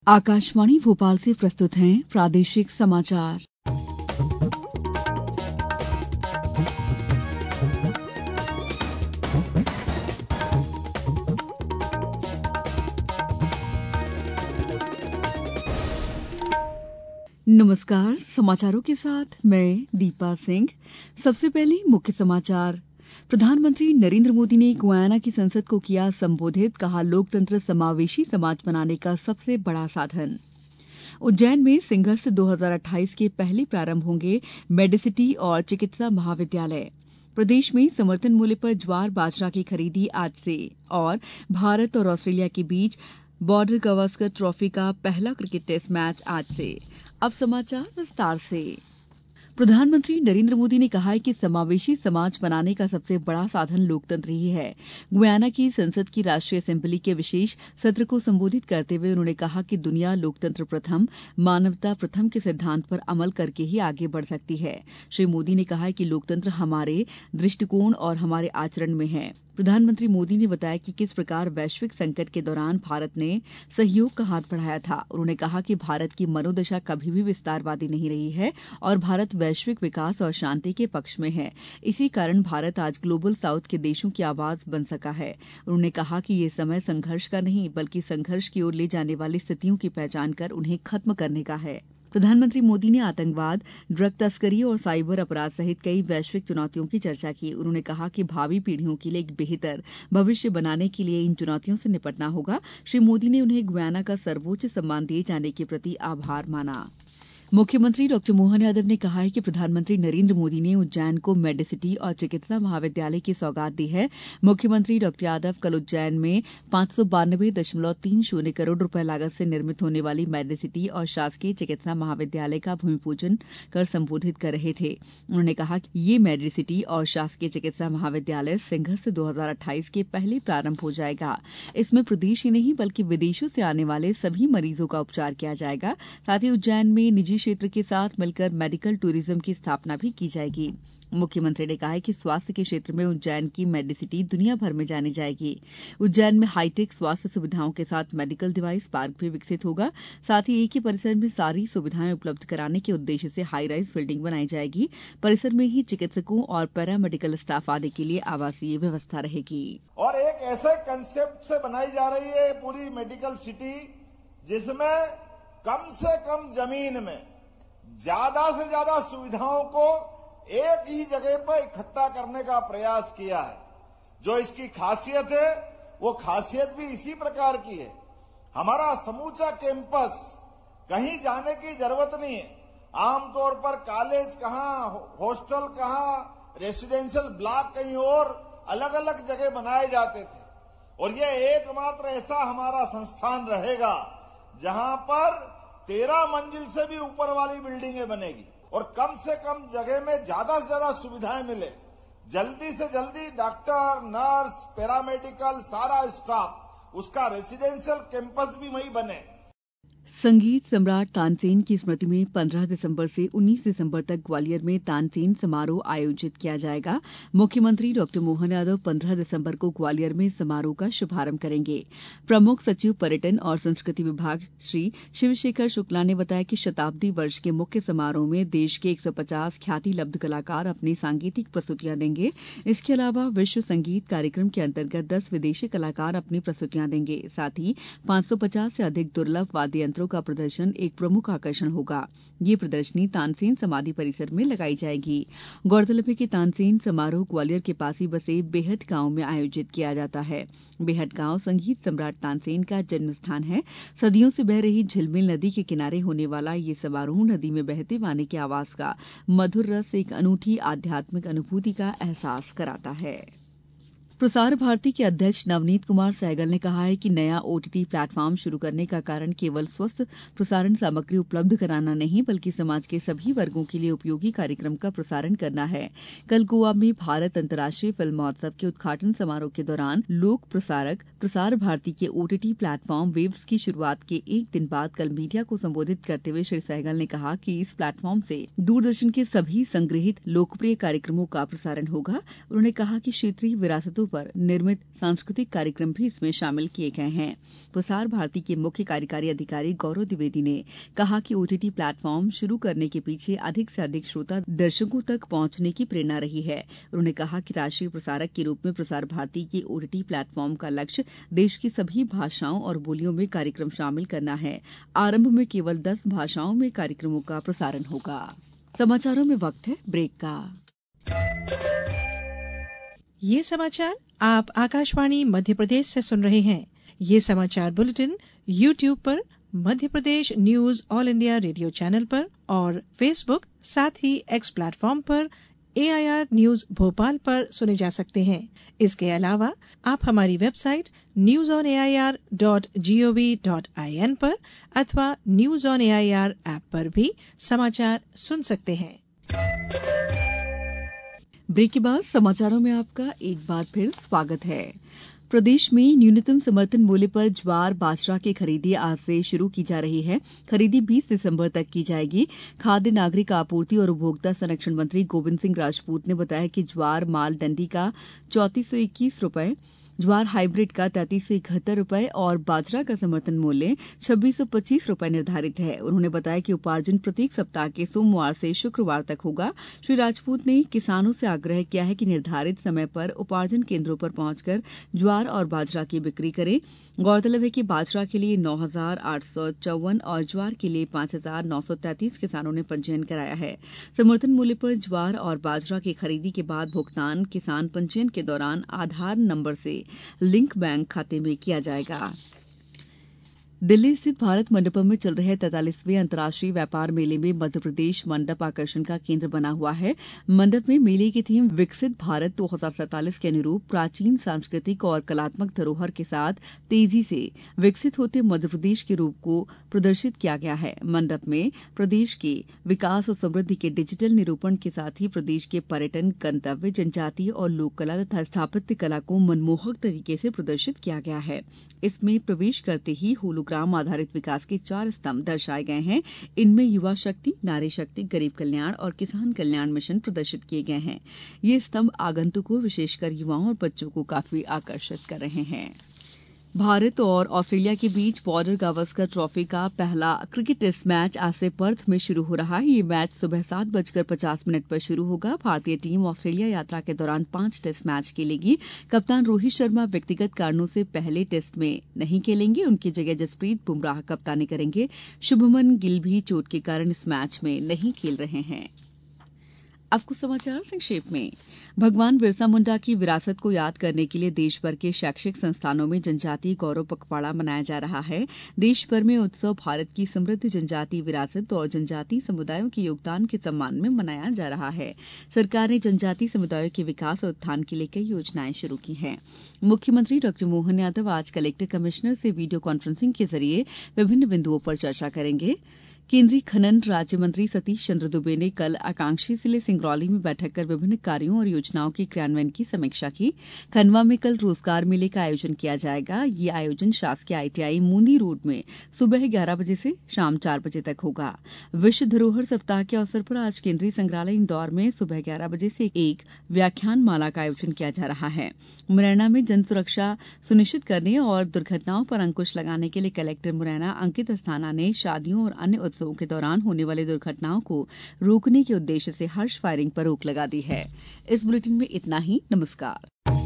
आकाशवाणी भोपाल से प्रस्तुत हैं प्रादेशिक समाचार। नमस्कार, समाचारों के साथ मैं दीपा सिंह। सबसे पहले मुख्य समाचार। प्रधानमंत्री नरेंद्र मोदी ने गुयाना की संसद को किया संबोधित, कहा लोकतंत्र समावेशी समाज बनाने का सबसे बड़ा साधन। उज्जैन में सिंघर्ष 2028 के पहले प्रारंभ होंगे मेडिसिटी और चिकित्सा महाविद्यालय। प्रदेश में समर्थन मूल्य पर ज्वार बाजरा की खरीदी आज से। और भारत और ऑस्ट्रेलिया के बीच बॉर्डर गावस्कर ट्रॉफी का पहला क्रिकेट टेस्ट मैच आज से। अब समाचार विस्तार से। प्रधानमंत्री नरेंद्र मोदी ने कहा है कि समावेशी समाज बनाने का सबसे बड़ा साधन लोकतंत्र ही है। गुयाना की संसद की राष्ट्रीय असेंबली के विशेष सत्र को संबोधित करते हुए उन्होंने कहा कि दुनिया लोकतंत्र प्रथम, मानवता प्रथम के सिद्धांत पर अमल करके ही आगे बढ़ सकती है। श्री मोदी ने कहा कि लोकतंत्र हमारे दृष्टिकोण और हमारे आचरण में है। प्रधानमंत्री मोदी ने बताया कि किस प्रकार वैश्विक संकट के दौरान भारत ने सहयोग का हाथ बढ़ाया था। उन्होंने कहा कि भारत की मनोदशा कभी भी विस्तारवादी नहीं रही है और भारत वैश्विक विकास और शांति के पक्ष में है। इसी कारण भारत आज ग्लोबल साउथ के देशों की आवाज बन सका है। उन्होंने कहा कि ये समय संघर्ष का नहीं बल्कि संघर्ष की ओर ले जाने वाली स्थितियों की पहचान कर उन्हें खत्म करने का है। प्रधानमंत्री मोदी ने आतंकवाद, ड्रग तस्करी और साइबर अपराध सहित कई वैश्विक चुनौतियों की चर्चा की। उन्होंने कहा कि भावी पीढ़ियों के लिए एक बेहतर भविष्य बनाने के लिए इन चुनौतियों से निपटना होगा। श्री मोदी ने उन्हें गुयाना का सर्वोच्च सम्मान दिए जाने के प्रति आभार माना। मुख्यमंत्री डॉ मोहन यादव ने कहा है कि प्रधानमंत्री नरेंद्र मोदी ने उज्जैन को मेडिसिटी और चिकित्सा महाविद्यालय की सौगात दी है। मुख्यमंत्री डॉ यादव कल उज्जैन में 592.30 करोड़ रुपए लागत से निर्मित होने वाली मेडिसिटी और शासकीय चिकित्सा महाविद्यालय का भूमि पूजन कर संबोधित कर रहे थे। उन्होंने कहा कि ये मेडिसिटी और शासकीय चिकित्सा महाविद्यालय सिंघर्ष 2028 के पहले प्रारंभ हो जाएगा। इसमें प्रदेश ही नहीं बल्कि विदेशों से आने वाले सभी मरीजों का उपचार किया जाएगा। साथ ही उज्जैन में निजी क्षेत्र के साथ मिलकर मेडिकल टूरिज्म की स्थापना भी की जाएगी। मुख्यमंत्री ने कहा कि स्वास्थ्य के क्षेत्र में उज्जैन की मेडिसिटी दुनिया भर में जानी जाएगी। उज्जैन में हाईटेक स्वास्थ्य सुविधाओं के साथ मेडिकल डिवाइस पार्क भी विकसित होगा। साथ ही एक ही परिसर में सारी सुविधाएं उपलब्ध कराने के उद्देश्य से हाई राइज बिल्डिंग बनाई जाएगी। परिसर में ही चिकित्सकों और पैरामेडिकल स्टाफ आदि के लिए आवासीय व्यवस्था रहेगी। और एक ऐसे कंसेप्ट से बनाई जा रही है पूरी मेडिकल सिटी, जिसमें कम से कम जमीन में ज्यादा से ज्यादा सुविधाओं को एक ही जगह पर इकट्ठा करने का प्रयास किया है। जो इसकी खासियत है वो खासियत भी इसी प्रकार की है। हमारा समूचा कैंपस, कहीं जाने की जरूरत नहीं है। आमतौर पर कॉलेज कहाँ, हॉस्टल कहाँ, रेसिडेंशियल ब्लॉक कहीं और अलग अलग जगह बनाए जाते थे। और ये एकमात्र ऐसा हमारा संस्थान रहेगा जहां पर 13 मंजिल से भी ऊपर वाली बिल्डिंगें बनेगी और कम से कम जगह में ज्यादा से ज्यादा सुविधाएं मिले। जल्दी से जल्दी डॉक्टर, नर्स, पैरामेडिकल सारा स्टाफ, उसका रेसिडेंशियल कैंपस भी वहीं बने। संगीत सम्राट तानसेन की स्मृति में 15 दिसंबर से 19 दिसंबर तक ग्वालियर में तानसेन समारोह आयोजित किया जाएगा। मुख्यमंत्री डॉ मोहन यादव 15 दिसंबर को ग्वालियर में समारोह का शुभारंभ करेंगे। प्रमुख सचिव पर्यटन और संस्कृति विभाग श्री शिवशेखर शुक्ला ने बताया कि शताब्दी वर्ष के मुख्य समारोह में देश के 150 ख्याति लब्ध कलाकार अपनी सांगीतिक प्रस्तुतियां देंगे। इसके अलावा विश्व संगीत कार्यक्रम के अंतर्गत 10 विदेशी कलाकार अपनी प्रस्तुतियां देंगे। साथ ही 550 से अधिक दुर्लभ वाद्य यंत्रों का प्रदर्शन एक प्रमुख आकर्षण होगा। ये प्रदर्शनी तानसेन समाधि परिसर में लगाई जाएगी। गौरतलब है कि तानसेन समारोह ग्वालियर के पास ही बसे बेहट गांव में आयोजित किया जाता है। बेहट गांव संगीत सम्राट तानसेन का जन्म स्थान है। सदियों से बह रही झिलमिल नदी के किनारे होने वाला ये समारोह नदी में बहते पानी की आवाज का मधुर रस एक अनूठी आध्यात्मिक अनुभूति का एहसास कराता है। प्रसार भारती के अध्यक्ष नवनीत कुमार सहगल ने कहा है कि नया ओटीटी प्लेटफॉर्म शुरू करने का कारण केवल स्वस्थ प्रसारण सामग्री उपलब्ध कराना नहीं बल्कि समाज के सभी वर्गों के लिए उपयोगी कार्यक्रम का प्रसारण करना है। कल गोवा में भारत अंतर्राष्ट्रीय फिल्म महोत्सव के उद्घाटन समारोह के दौरान लोक प्रसारक प्रसार भारती के ओटीटी प्लेटफॉर्म वेव्स की शुरुआत के एक दिन बाद कल मीडिया को संबोधित करते हुए श्री सहगल ने कहा कि इस प्लेटफॉर्म से दूरदर्शन के सभी संग्रहित लोकप्रिय कार्यक्रमों का प्रसारण होगा। उन्होंने कहा कि क्षेत्रीय विरासतों पर निर्मित सांस्कृतिक कार्यक्रम भी इसमें शामिल किए गए हैं। प्रसार भारती के मुख्य कार्यकारी अधिकारी गौरव द्विवेदी ने कहा कि OTT प्लेटफॉर्म शुरू करने के पीछे अधिक से अधिक श्रोता दर्शकों तक पहुंचने की प्रेरणा रही है। उन्होंने कहा कि राष्ट्रीय प्रसारक के रूप में प्रसार भारती के OTT प्लेटफॉर्म का लक्ष्य देश की सभी भाषाओं और बोलियों में कार्यक्रम शामिल करना है। आरंभ में केवल 10 भाषाओं में कार्यक्रमों का प्रसारण होगा। समाचारों में वक्त है ब्रेक का। ये समाचार आप आकाशवाणी मध्य प्रदेश से सुन रहे हैं। ये समाचार बुलेटिन YouTube पर, Madhya Pradesh news all India radio channel पर और फेसबुक साथ ही X प्लेटफॉर्म पर AIR न्यूज भोपाल पर सुने जा सकते हैं। इसके अलावा आप हमारी वेबसाइट newsonair.gov.in पर अथवा न्यूज ऑन AIR ऐप पर भी समाचार सुन सकते हैं। ब्रेक के बाद समाचारों में आपका एक बार फिर स्वागत है। प्रदेश में न्यूनतम समर्थन मूल्य पर ज्वार बाजरा की खरीदी आज से शुरू की जा रही है। खरीदी 20 दिसंबर तक की जाएगी। खाद्य नागरिक आपूर्ति और उपभोक्ता संरक्षण मंत्री गोविंद सिंह राजपूत ने बताया कि ज्वार माल डंडी का 3421 रुपए, ज्वार हाइब्रिड का 3371 रुपए और बाजरा का समर्थन मूल्य 2625 रुपए निर्धारित है। उन्होंने बताया कि उपार्जन प्रत्येक सप्ताह के सोमवार से शुक्रवार तक होगा। श्री राजपूत ने किसानों से आग्रह किया है कि निर्धारित समय पर उपार्जन केंद्रों पर पहुंचकर ज्वार और बाजरा की बिक्री करें। गौरतलब है कि बाजरा के लिए 9854 और ज्वार के लिए 5933 किसानों ने पंजीयन कराया है। समर्थन मूल्य पर ज्वार और बाजरा की खरीदी के बाद भुगतान किसान पंजीयन के दौरान आधार नंबर से लिंक बैंक खाते में किया जाएगा। दिल्ली स्थित भारत मंडपम में चल रहे 43वें अंतर्राष्ट्रीय व्यापार मेले में मध्यप्रदेश मंडप आकर्षण का केंद्र बना हुआ है। मंडप में मेले की थीम विकसित भारत 2047 के अनुरूप प्राचीन सांस्कृतिक और कलात्मक धरोहर के साथ तेजी से विकसित होते मध्यप्रदेश के रूप को प्रदर्शित किया गया है। मंडप में प्रदेश के विकास और समृद्धि के डिजिटल निरूपण के साथ ही प्रदेश के पर्यटन, गंतव्य, जनजातीय और लोक कला तथा स्थापत्य कला को मनमोहक तरीके से प्रदर्शित किया गया है। इसमें प्रवेश करते ही ग्राम आधारित विकास के 4 स्तंभ दर्शाए गए हैं। इनमें युवा शक्ति, नारी शक्ति, गरीब कल्याण और किसान कल्याण मिशन प्रदर्शित किए गए हैं। ये स्तंभ आगंतुकों, विशेषकर युवाओं और बच्चों को काफी आकर्षित कर रहे हैं। भारत और ऑस्ट्रेलिया के बीच बॉर्डर गावस्कर ट्रॉफी का पहला क्रिकेट टेस्ट मैच आज से पर्थ में शुरू हो रहा है। ये मैच सुबह 7:50 पर शुरू होगा। भारतीय टीम ऑस्ट्रेलिया यात्रा के दौरान 5 टेस्ट मैच खेलेगी। कप्तान रोहित शर्मा व्यक्तिगत कारणों से पहले टेस्ट में नहीं खेलेंगे। उनकी जगह जसप्रीत बुमराह कप्तानी करेंगे। शुभमन गिल भी चोट के कारण इस मैच में नहीं खेल रहे हैं। अब कुछ समाचार संक्षेप में। भगवान बिरसा मुंडा की विरासत को याद करने के लिए देश भर के शैक्षिक संस्थानों में जनजातीय गौरव पखवाड़ा मनाया जा रहा है। देश भर में उत्सव भारत की समृद्ध जनजातीय विरासत और जनजातीय समुदायों के योगदान के सम्मान में मनाया जा रहा है। सरकार ने जनजातीय समुदायों के विकास और उत्थान के लिए कई योजनाएं शुरू की हैं। मुख्यमंत्री डॉ मोहन यादव आज कलेक्टर कमिश्नर से वीडियो कॉन्फ्रेंसिंग के जरिए विभिन्न बिंदुओं पर चर्चा करेंगे। केंद्रीय खनन राज्य मंत्री सतीश चंद्र दुबे ने कल आकांक्षी जिले सिंगरौली में बैठक कर विभिन्न कार्यों और योजनाओं के क्रियान्वयन की समीक्षा की। खंडवा में कल रोजगार मेले का आयोजन किया जाएगा। ये आयोजन शासकीय ITI मूंदी रोड में सुबह 11 बजे से शाम 4 बजे तक होगा। विश्व धरोहर सप्ताह के अवसर पर आज केंद्रीय संग्रहालय इंदौर में सुबह 11 बजे से एक व्याख्यान माला का आयोजन किया जा रहा है। मुरैना में जन सुरक्षा सुनिश्चित करने और दुर्घटनाओं पर अंकुश लगाने के लिए कलेक्टर मुरैना अंकित अस्थाना ने शादियों और अन्य उत्सवों के दौरान होने वाली दुर्घटनाओं को रोकने के उद्देश्य से हर्ष फायरिंग पर रोक लगा दी है। इस बुलेटिन में इतना ही। नमस्कार।